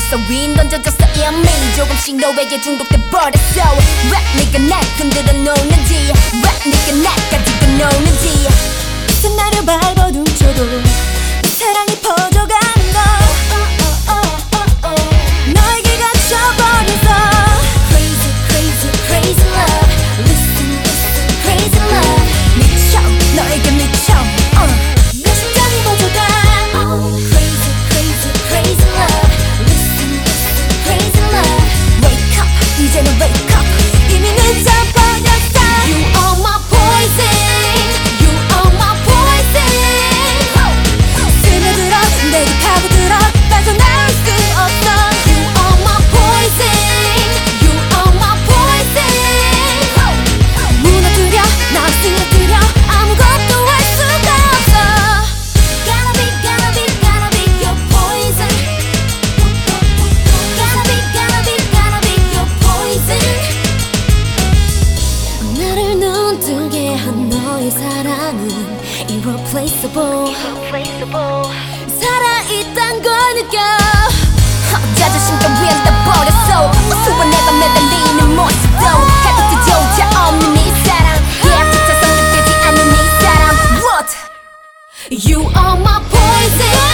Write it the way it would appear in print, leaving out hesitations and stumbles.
벌써 윈 던져줬어 이미 조금씩 너에게 중독돼 버렸어 왜 네가 날 흔들어 놓는지 왜 네가 날 가지고 노는지 같은 나를 밟아 둥쳐도 내 사랑이 퍼져가는 걸 너에게 갇혀버려서 Crazy crazy crazy love Listen listen crazy love 미쳐 너에게 미쳐 내 심장이 멎어가 Crazy crazy crazy love Listen listen crazy love Wake up 이제는 wake up 이미 늦어버렸어 You are my poison You are my poison 스며들어 내게 파고들어 빠져나올 수 없어 You are my poison You are my poison 무너뜨려 나 쓰러뜨려 아무것도 할 수가 없어 Gotta be gotta be gotta be your poison Gotta be gotta be gotta be your poison 나를 눈뜨게 한 너의 사랑은 irreplaceable 살아있단 걸 느껴 자존심과 위안 다 버렸어 우스워 내가 매달리는 모습도 해독 조차 없는 이 사랑 계약조차 성립되지 않는 이 사람 What? You are my poison